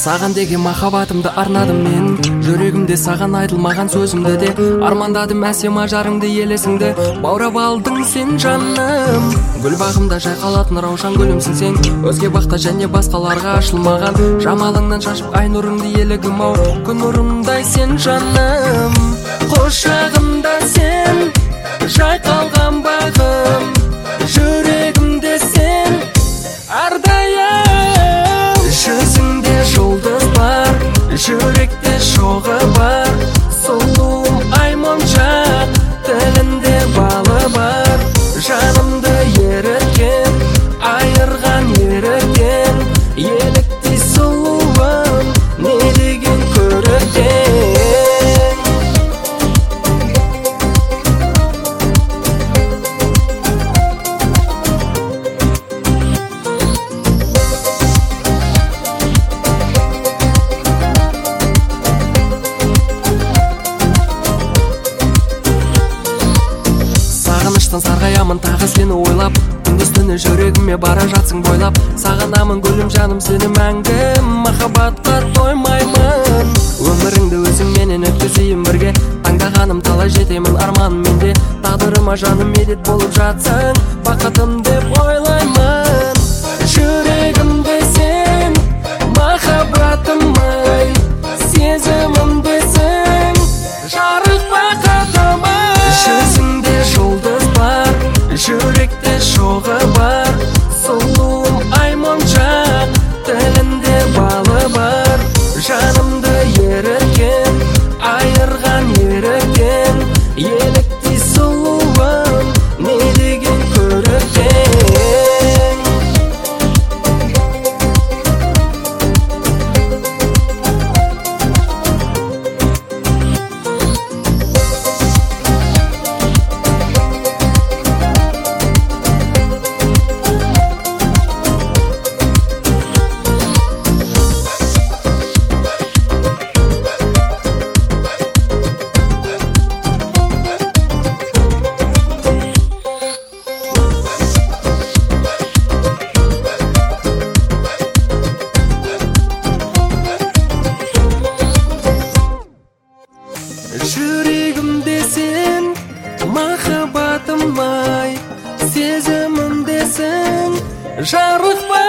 Саған деген махаббатымды арнадым мен, жүрегімде саған айтылмаған сөзімді де армандадым, әсем ажарыңды елесіңді баурап алдың сен жаным. Гүл бағымда жайқалатын раушан гүлімсің сен, өзге бақта және басқаларға ашылмаған жамалыңнан шашып ай нұрыңды елігім ау, күн нұрындай сен жаным. Құшағымда сен жайқалған бағым, жүрегімде сен әрдайым. Жүзіңде жұлдыз бар, жүректе шоғы бар, сұлуым ай моншақ, тілінде балы бар. Жанымды еріткен, айырған еріткен, еліктей сұлуым, не деген көріктен. Сарғаямын тағы сені ойлап, күндіз түні жүрегіме бара жатсың бойлап. Сағынамын гүлім жаным сені мәңгі, махаббатқа тоймаймын. Өміріңді өзіңменен өткізейін бірге, таңдағаным талай жетемін арманым менде. Тағдырыма жаным медет болып жатсың, бақытым деп ойлаймын. Жүрегімде сен, махаббатым ай, сезімімде сен, жарық бақытым ай. Жүзіңде жұлдыз бар, жүректе шоғы бар, сұлуым ай моншақ, тілінде балы бар. Жанымды еріткен, айырған еріткен, еліктей сұлуым, не деген көріктен. Жүрегімде сен, махаббатым ай, сезімімде сен, жарық